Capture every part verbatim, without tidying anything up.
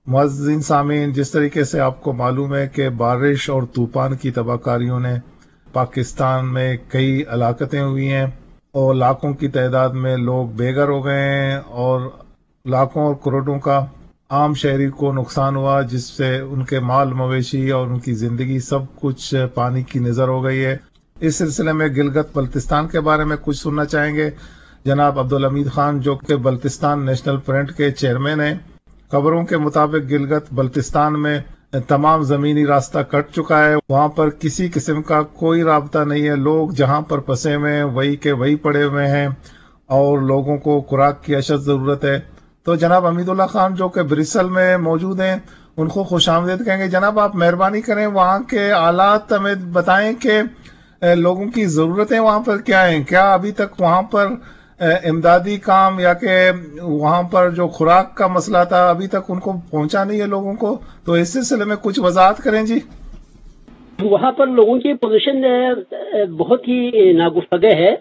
معززین سامعین، جس طریقے سے آپ کو معلوم ہے کہ بارش اور طوفان کی تباہ کاریوں نے پاکستان میں کئی ہلاکتیں ہوئی ہیں اور لاکھوں کی تعداد میں لوگ بے گھر ہو گئے ہیں اور لاکھوں اور کروڑوں کا عام شہری کو نقصان ہوا، جس سے ان کے مال مویشی اور ان کی زندگی سب کچھ پانی کی نظر ہو گئی ہے۔ اس سلسلے میں گلگت بلتستان کے بارے میں کچھ سننا چاہیں گے جناب عبدالحمید خان، جو کہ بلتستان نیشنل فرنٹ کے چیئرمین ہیں۔ خبروں کے مطابق گلگت بلتستان میں تمام زمینی راستہ کٹ چکا ہے، وہاں پر کسی قسم کا کوئی رابطہ نہیں ہے، لوگ جہاں پر پھنسے ہوئے ہیں وہی کے وہی پڑے ہوئے ہیں اور لوگوں کو خوراک کی اشد ضرورت ہے۔ تو جناب حمید اللہ خان جو کہ بریسل میں موجود ہیں، ان کو خوش آمدید کہیں گے۔ جناب آپ مہربانی کریں وہاں کے حالات ہمیں بتائیں کہ لوگوں کی ضرورتیں وہاں پر کیا ہیں، کیا ابھی تک وہاں پر امدادی کام یا کہ وہاں پر جو خوراک کا مسئلہ تھا ابھی تک ان کو پہنچا نہیں ہے لوگوں کو، تو اس سلسلے میں کچھ وضاحت کریں جی۔ وہاں پر لوگوں کی پوزیشن بہت ہی ناگفتگو ہے،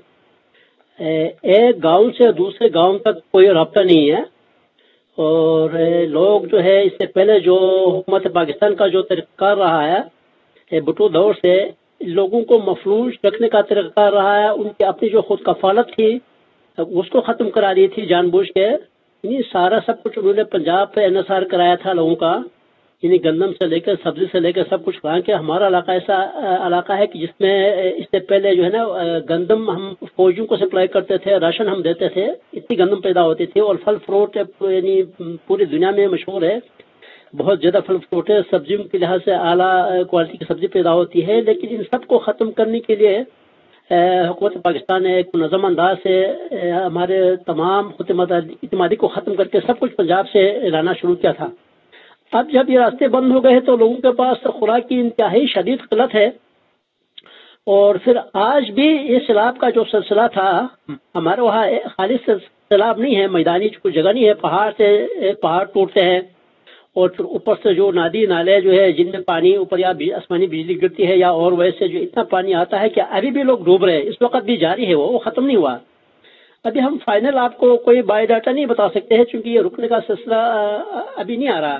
ایک گاؤں سے دوسرے گاؤں تک کوئی رابطہ نہیں ہے، اور لوگ جو ہے اس سے پہلے جو حکومت پاکستان کا جو طریقہ کار رہا ہے بھٹو دور سے لوگوں کو مفلوج رکھنے کا طریقہ کار رہا ہے، ان کی اپنی جو خود کفالت تھی اس کو ختم کرا دی تھی جان بوجھ کے، یعنی سارا سب کچھ انہوں نے پنجاب پہ انحصار کرایا تھا لوگوں کا، یعنی گندم سے لے کر سبزی سے لے کر سب کچھ کھا کے۔ ہمارا علاقہ ایسا علاقہ ہے کہ جس میں اس سے پہلے جو ہے نا گندم ہم فوجیوں کو سپلائی کرتے تھے، راشن ہم دیتے تھے، اتنی گندم پیدا ہوتی تھی، اور پھل فروٹ یعنی پوری دنیا میں مشہور ہے، بہت زیادہ پھل فروٹ ہے، سبزیوں کے لحاظ سے اعلیٰ کوالٹی کی سبزی پیدا ہوتی ہے۔ لیکن ان سب کو ختم کرنے کے لیے حکومت پاکستان نے ایک منظم انداز سے ہمارے تمام خود اعتمادی کو ختم کر کے سب کچھ پنجاب سے لانا شروع کیا تھا۔ اب جب یہ راستے بند ہو گئے تو لوگوں کے پاس خوراک کی انتہائی شدید قلت ہے، اور پھر آج بھی یہ سیلاب کا جو سلسلہ تھا ہمارے وہاں خالص سیلاب نہیں ہے، میدانی کوئی جگہ نہیں ہے، پہاڑ سے پہاڑ ٹوٹتے ہیں اور پھر اوپر سے جو ندی نالے جو ہے جن میں پانی اوپر یا آسمانی بجلی گرتی ہے یا اور ویسے جو اتنا پانی آتا ہے کہ ابھی بھی لوگ ڈوب رہے ہیں، اس وقت بھی جاری ہے، وہ وہ ختم نہیں ہوا۔ ابھی ہم فائنل آپ کو کوئی بائی ڈاٹا نہیں بتا سکتے ہیں چونکہ یہ رکنے کا سلسلہ ابھی نہیں آ رہا،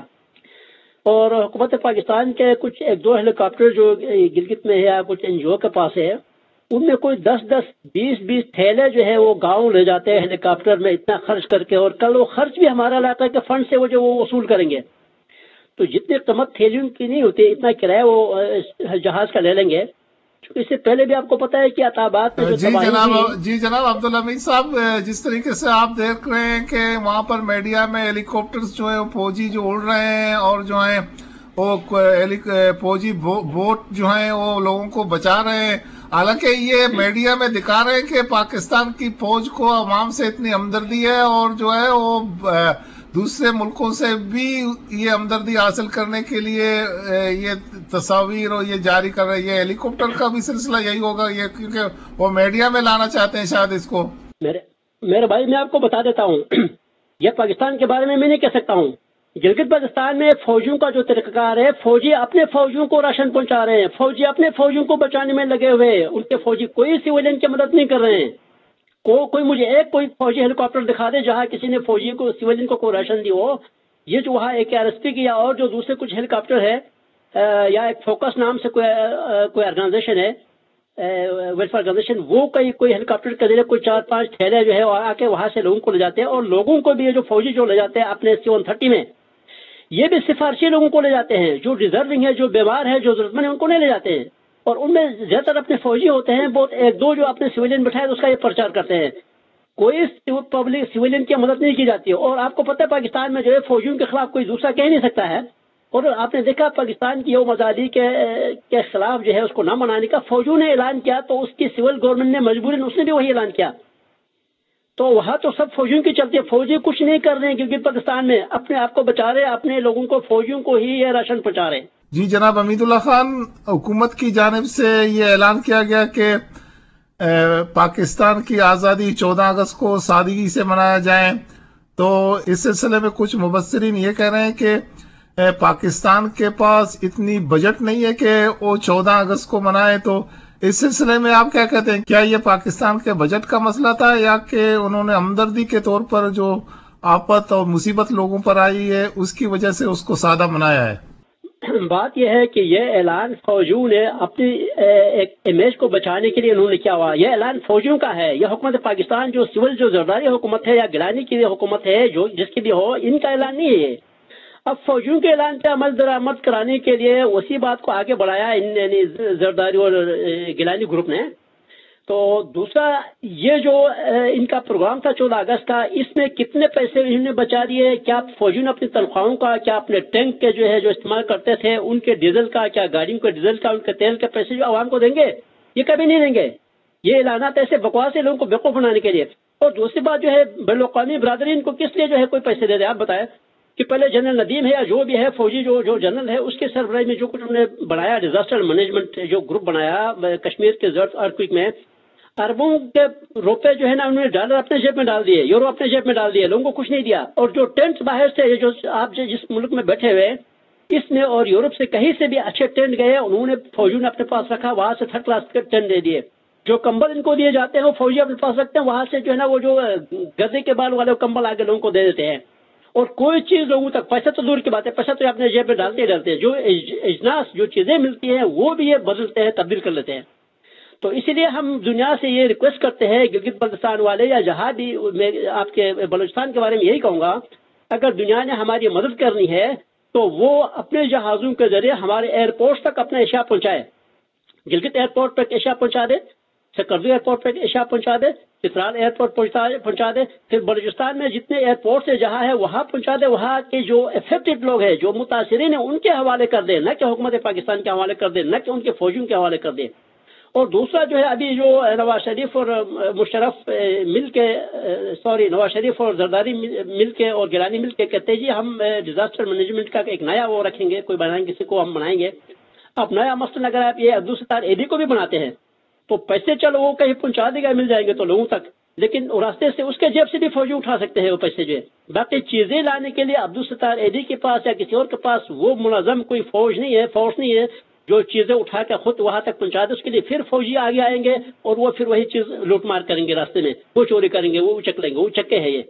اور حکومت پاکستان کے کچھ ایک دو ہیلی کاپٹر جو گلگت میں ہے یا کچھ این جی او کے پاس ہے، ان میں کوئی دس دس بیس بیس تھیلے جو ہے وہ گاؤں لے جاتے ہیں ہیلی کاپٹر میں اتنا خرچ کر کے، اور کل وہ خرچ بھی ہمارا علاقہ کے فنڈ سے وہ جو وہ وصول کریں گے، تو جتنی قیمت تھیلیوں کی نہیں ہوتی اتنا کرایہ وہ جہاز کا لے لیں گے۔ اس سے پہلے بھی آپ کو پتا ہے کہ عطابات میں جو جی جناب جی جناب عبدالحمید صاحب، جس طریقے سے آپ دیکھ رہے ہیں کہ وہاں پر میڈیا میں ہیلی کاپٹرز جو ہے فوجی جو اڑ رہے ہیں اور جو ہیں وہ فوجی بوٹ جو ہیں وہ لوگوں کو بچا رہے ہیں، حالانکہ یہ میڈیا میں دکھا رہے ہیں کہ پاکستان کی فوج کو عوام سے اتنی ہمدردی ہے اور جو ہے وہ دوسرے ملکوں سے بھی یہ ہمدردی حاصل کرنے کے لیے یہ تصاویر اور یہ جاری کر رہے ہیں۔ یہ ہیلی کاپٹر کا بھی سلسلہ یہی ہوگا، یہ کیونکہ وہ میڈیا میں لانا چاہتے ہیں شاید اس کو۔ میرے میرے بھائی میں آپ کو بتا دیتا ہوں، یہ پاکستان کے بارے میں میں نہیں کہہ سکتا ہوں، گلگت بلتستان میں فوجیوں کا جو طریقہ کار ہے، فوجی اپنے فوجیوں کو راشن پہنچا رہے ہیں، فوجی اپنے فوجیوں کو بچانے میں لگے ہوئے ہیں، ان کے فوجی کوئی سویلین کی مدد نہیں کر رہے ہیں۔ کو کوئی مجھے ایک کوئی فوجی ہیلی کاپٹر دکھا دے جہاں کسی نے فوجی کو سویلین کو کوئی راشن دی ہو۔ یہ جو وہاں ایک آر ایس پی کی یا اور جو دوسرے کچھ ہیلی کاپٹر ہے یا ایک فوکس نام سے کوئی کوئی آرگنائزیشن ہے، ویلفیئر آرگنائزیشن، وہ کئی کوئی ہیلی کاپٹر کے ذریعے کوئی چار پانچ تھیلے جو ہے آ کے وہاں سے لوگوں کو لے جاتے ہیں، اور لوگوں کو بھی یہ جو فوجی جو لے جاتے ہیں اپنے سی ون تھرٹی میں، یہ بھی سفارشی لوگوں کو لے جاتے ہیں، جو ڈیزرونگ ہے، جو بیمار ہے، جو ضرورت مند ہے، ان کو نہیں لے جاتے ہیں، اور ان میں زیادہ تر اپنے فوجی ہوتے ہیں، بہت ایک دو جو اپنے سویلین بٹھائے اس کا یہ پرچار کرتے ہیں، کوئی پبلک سویلین کی مدد نہیں کی جاتی ہے۔ اور آپ کو پتہ ہے پاکستان میں جو ہے فوجیوں کے خلاف کوئی دوسرا کہہ نہیں سکتا ہے، اور آپ نے دیکھا پاکستان کی یوم آزادی کے کے خلاف جو ہے اس کو نہ منانے کا فوجیوں نے اعلان کیا، تو اس کی سول گورنمنٹ نے مجبوراً اس نے بھی وہی اعلان کیا، تو وہاں تو سب فوجیوں کی چلتی ہے، فوجی کچھ نہیں کر رہے ہیں کیونکہ پاکستان میں اپنے آپ کو بچا رہے ہیں، اپنے لوگوں کو فوجیوں کو ہی یہ راشن پہنچا رہے ہیں۔ جی جناب حمید اللہ خان، حکومت کی جانب سے یہ اعلان کیا گیا کہ پاکستان کی آزادی چودہ اگست کو سادگی سے منایا جائے، تو اس سلسلے میں کچھ مبصرین یہ کہہ رہے ہیں کہ پاکستان کے پاس اتنی بجٹ نہیں ہے کہ وہ چودہ اگست کو منائے، تو اس سلسلے میں آپ کیا کہتے ہیں؟ کیا یہ پاکستان کے بجٹ کا مسئلہ تھا یا کہ انہوں نے ہمدردی کے طور پر جو آفت اور مصیبت لوگوں پر آئی ہے، اس کی وجہ سے اس کو سادہ بنایا ہے۔ بات یہ ہے کہ یہ اعلان فوجیوں نے اپنی ایک امیج کو بچانے کے لیے انہوں نے کیا ہوا، یہ اعلان فوجیوں کا ہے، یہ حکومت پاکستان جو سول جو زرداری حکومت ہے یا گیلانی کی حکومت ہے جو جس کی بھی ہو، ان کا اعلان نہیں ہے۔ اب فوجیوں کے اعلان پہ عمل درآمد کرانے کے لیے اسی بات کو آگے بڑھایا ان یعنی زرداری اور گیلانی گروپ نے۔ تو دوسرا یہ جو ان کا پروگرام تھا چودہ اگست کا، اس میں کتنے پیسے انہوں نے بچا دیے، کیا فوجیوں نے اپنی تنخواہوں کا، کیا اپنے ٹینک کے جو ہے جو استعمال کرتے تھے ان کے ڈیزل کا، کیا گاڑیوں کے ڈیزل کا، ان کے تیل کے پیسے جو عوام کو دیں گے، یہ کبھی نہیں دیں گے۔ یہ اعلانات ایسے بکواس ہے لوگوں کو بیوقوف بنانے کے لیے۔ اور دوسری بات جو ہے بین الاقوامی برادری ان کو کس لیے جو ہے کوئی پیسے دے دے، آپ بتائیں کہ پہلے جنرل ندیم ہے یا جو بھی ہے فوجی جو جو جنرل ہے اس کے سربراہی میں جو کچھ انہوں نے بنایا ڈیزاسٹر مینجمنٹ جو گروپ بنایا کشمیر کے زرد ارتھکویک میں، اربوں کے روپے جو ہے نا انہوں نے ڈالر اپنے جیب میں ڈال دیے، یورو اپنے جیب میں ڈال دیے، لوگوں کو کچھ نہیں دیا۔ اور جو ٹینٹ باہر سے جو آپ جس ملک میں بیٹھے ہوئے اس میں اور یورپ سے کہیں سے بھی اچھے ٹینٹ گئے، انہوں نے فوجیوں نے اپنے پاس رکھا، وہاں سے تھرڈ کلاس کے ٹینٹ دے دیے۔ جو کمبل ان کو دیے جاتے ہیں وہ فوجی اپنے پاس رکھتے ہیں، وہاں سے جو ہے نا وہ جو گدے کے بال والے کمبل آگے لوگوں کو دے دیتے ہیں۔ اور کوئی چیز لوگوں تک، پیسہ تو دور کی بات ہے، پیسہ تو اپنے جیب میں ڈالتے ہی ڈالتے ہیں، جو اجناس جو چیزیں ملتی ہیں وہ بھی یہ بدلتے ہیں، تبدیل کر لیتے ہیں۔ تو اسی لیے ہم دنیا سے یہ ریکویسٹ کرتے ہیں گلگت بلتستان والے یا جہاں بھی، میں آپ کے بلوچستان کے بارے میں یہی کہوں گا، اگر دنیا نے ہماری مدد کرنی ہے تو وہ اپنے جہازوں کے ذریعے ہمارے ایئرپورٹ تک اپنا اشیاء پہنچائے۔ گلگت ایئرپورٹ تک اشیاء پہنچا دے، سکردو ایئرپورٹ تک اشیاء پہنچا دے، چترال ایئرپورٹ پہنچا دے، پھر بلوچستان میں جتنے ایئرپورٹ سے جہاں ہے وہاں پہنچا دے، وہاں کے جو افیکٹڈ لوگ ہیں جو متاثرین ہیں ان کے حوالے کر دے، نہ کہ حکومت پاکستان کے حوالے کر دے، نہ کہ ان کے فوجیوں کے حوالے کر دے۔ اور دوسرا جو ہے ابھی جو نواز شریف اور مشرف مل کے سوری نواز شریف اور زرداری مل کے اور گیلانی مل کے کہتے ہیں جی ہم ڈیزاسٹر مینجمنٹ کا ایک نیا وہ رکھیں گے، کوئی بنائیں گے، کسی کو ہم بنائیں گے۔ اب نیا مثلاً اگر آپ یہ عبدالستار ایدی کو بھی بناتے ہیں تو پیسے چلو وہ کہیں پہنچا دے گا، مل جائیں گے تو لوگوں تک، لیکن راستے سے اس کے جیب سے بھی فوجی اٹھا سکتے ہیں وہ پیسے جو ہے۔ باقی چیزیں لانے کے لیے عبدالستار ایدی کے پاس یا کسی اور کے پاس وہ منظم کوئی فوج نہیں ہے، فورس نہیں ہے جو چیزیں اٹھا کے خود وہاں تک پہنچا دے۔ اس کے لیے پھر فوجی آگے آئیں گے اور وہ پھر وہی چیز لوٹ مار کریں گے، راستے میں وہ چوری کریں گے، وہ اچک لیں گے، وہ چکے ہیں یہ۔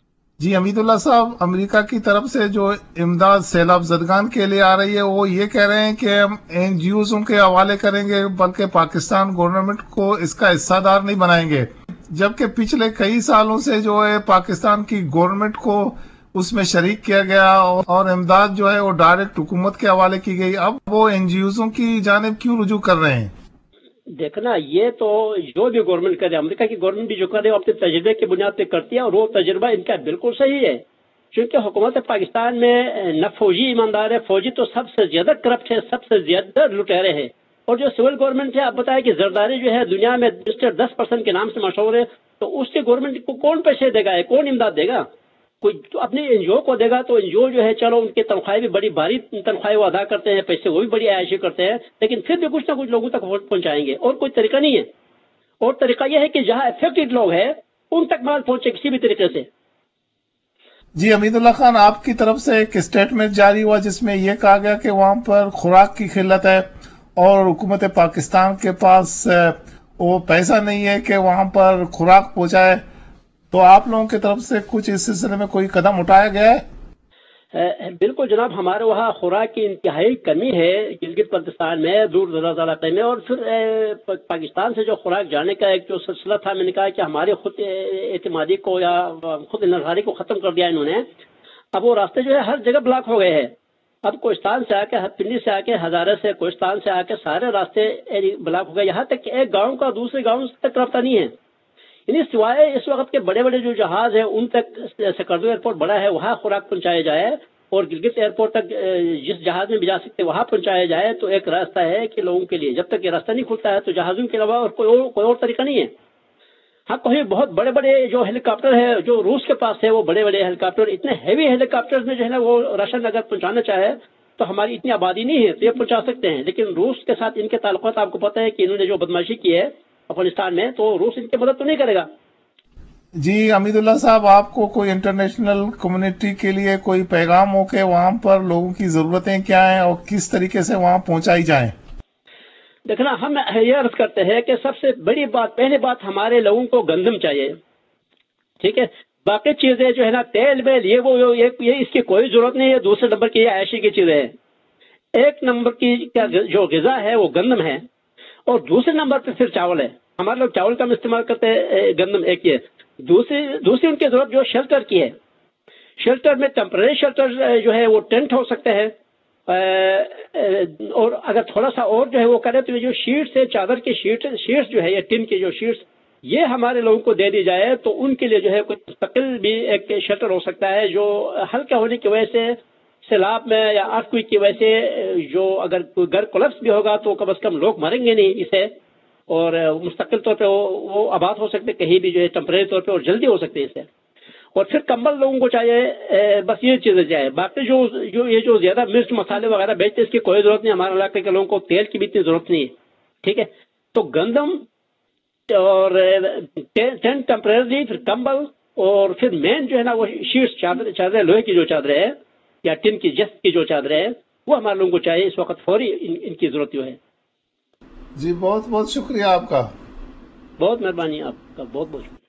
جی حمید اللہ صاحب، امریکہ کی طرف سے جو امداد سیلاب زدگان کے لیے آ رہی ہے وہ یہ کہہ رہے ہیں کہ ہم این جی اوزوں کے حوالے کریں گے، بلکہ پاکستان گورنمنٹ کو اس کا حصہ دار نہیں بنائیں گے، جبکہ پچھلے کئی سالوں سے جو ہے پاکستان کی گورنمنٹ کو اس میں شریک کیا گیا اور امداد جو ہے وہ ڈائریکٹ حکومت کے حوالے کی گئی۔ اب وہ این جی اوزوں کی جانب کیوں رجوع کر رہے ہیں؟ دیکھنا یہ تو جو بھی گورنمنٹ کرے، امریکہ کی گورنمنٹ بھی جو کرے وہ اپنے تجربے کی بنیاد پہ کرتی ہے، اور وہ تجربہ ان کا بالکل صحیح ہے، کیونکہ حکومت پاکستان میں نہ فوجی ایماندار ہے، فوجی تو سب سے زیادہ کرپٹ ہے، سب سے زیادہ لٹیرے ہیں، اور جو سول گورنمنٹ ہے آپ بتائیں کہ زرداری جو ہے دنیا میں مسٹر دس پرسنٹ کے نام سے مشہور ہے، تو اس کے گورنمنٹ کو کون پیسے دے گا، کون امداد دے گا؟ کوئی تو اپنی این جی او کو دے گا، تو این جی او جو ہے چلو ان کی تنخواہیں بھی بڑی بھاری تنخواہیں وہ ادا کرتے ہیں، پیسے وہ بھی بڑی عیاشی کرتے ہیں، لیکن پھر بھی کچھ نہ کچھ لوگوں تک پہنچائیں گے، اور کوئی طریقہ نہیں ہے۔ اور طریقہ یہ ہے کہ جہاں افیکٹڈ لوگ ہیں ان تک مال پہنچے کسی بھی طریقے سے۔ جی حمید اللہ خان، آپ کی طرف سے ایک اسٹیٹمنٹ جاری ہوا جس میں یہ کہا گیا کہ وہاں پر خوراک کی قلت ہے اور حکومت پاکستان کے پاس وہ پیسہ نہیں ہے کہ وہاں پر خوراک پہنچائے، تو آپ لوگوں کی طرف سے کچھ اس سلسلے میں کوئی قدم اٹھایا گیا ہے؟ بالکل جناب، ہمارے وہاں خوراک کی انتہائی کمی ہے گلگت بلتستان میں، دور دراز علاقے میں، اور پھر پاکستان سے جو خوراک جانے کا ایک جو سلسلہ تھا، میں نے کہا کہ ہمارے خود اعتمادی کو یا خود انحصاری کو ختم کر دیا انہوں نے۔ اب وہ راستے جو ہے ہر جگہ بلاک ہو گئے ہیں، اب کوہستان سے آ کے، پنڈی سے آ کے، ہزارے سے، کوہستان سے آ کے سارے راستے بلاک ہو گئے، یہاں تک کہ ایک گاؤں کا دوسرے گاؤں تک رابطہ نہیں ہے، یعنی سوائے اس وقت کے بڑے بڑے جو جہاز ہیں ان تک سکردو ایئرپورٹ بڑا ہے وہاں خوراک پہنچایا جائے، اور گلگت ایئرپورٹ تک جس جہاز میں بھی جا سکتے وہاں پہنچایا جائے، تو ایک راستہ ہے کہ لوگوں کے لیے جب تک یہ راستہ نہیں کھلتا ہے تو جہازوں کے علاوہ اور کوئی اور کوئی اور طریقہ نہیں ہے۔ ہاں کوئی بہت بڑے بڑے جو ہیلی کاپٹر ہے جو روس کے پاس ہے، وہ بڑے بڑے ہیلی کاپٹر، اتنے ہیوی ہیلی کاپٹر میں جو ہے نا وہ راشن اگر پہنچانا چاہے تو ہماری اتنی آبادی نہیں ہے تو یہ پہنچا سکتے ہیں، لیکن روس کے ساتھ ان کے تعلقات آپ کو پتہ ہے کہ انہوں نے جو بدماشی کی ہے افغانستان میں، تو روس ان کی مدد تو نہیں کرے گا۔ جی حمید اللہ صاحب، آپ کو کوئی انٹرنیشنل کمیونٹی کے لیے کوئی پیغام ہو کہ وہاں پر لوگوں کی ضرورتیں کیا ہیں اور کس طریقے سے وہاں پہنچائی جائیں؟ دیکھنا ہم یہ عرض کرتے ہیں کہ سب سے بڑی بات، پہلی بات ہمارے لوگوں کو گندم چاہیے، ٹھیک ہے، باقی چیزیں جو ہے نا تیل میل یہ وہ یہ, یہ اس کی کوئی ضرورت نہیں ہے. دوسرے نمبر کی یہ عائشی کی چیزیں ہیں. ایک نمبر کی جو غذا ہے وہ گندم ہے اور دوسرے نمبر پہ پھر چاول ہے. ہمارے لوگ چاول کا استعمال کرتے ہیں, گندم ایک ہی ہے. دوسری دوسری ان کی ضرورت جو شیلٹر کی ہے. شیلٹر میں ٹیمپرری شیلٹر جو ہے وہ ٹینٹ ہو سکتے ہیں, اور اگر تھوڑا سا اور جو ہے وہ کرے تو یہ جو شیٹس ہے چادر کی شیٹ شیٹس جو ہے یہ ٹن کی جو شیٹس یہ ہمارے لوگوں کو دے دی جائے تو ان کے لیے جو ہے کوئی مستقل بھی ایک شیلٹر ہو سکتا ہے جو ہلکا ہونے کی وجہ سے سیلاب میں یا ارتھکویک کی وجہ سے جو اگر کوئی گھر کولپس بھی ہوگا تو کم از کم لوگ مریں گے نہیں اسے, اور مستقل طور پہ وہ آباد ہو سکتے کہیں بھی جو ہے ٹیمپریری طور پہ اور جلدی ہو سکتے ہیں اسے. اور پھر کمبل لوگوں کو چاہیے, بس یہ چیزیں چاہیے. باقی جو جو یہ جو زیادہ مرچ مسالے وغیرہ بیچتے اس کی کوئی ضرورت نہیں. ہمارے علاقے کے لوگوں کو تیل کی بھی اتنی ضرورت نہیں ہے. ٹھیک ہے, تو گندم اور ٹینٹ ٹیمپریری, پھر کمبل, اور پھر مین جو ہے نا وہ شیٹس چادر چادریں لوہے کی جو چادریں ہیں یا ٹن کی جست کی جو چادریں ہیں وہ ہمارے لوگوں کو چاہیے اس وقت فوری ان, ان کی ضرورت جو ہے. جی بہت بہت شکریہ آپ کا. بہت مہربانی آپ کا, بہت بہت شکریہ.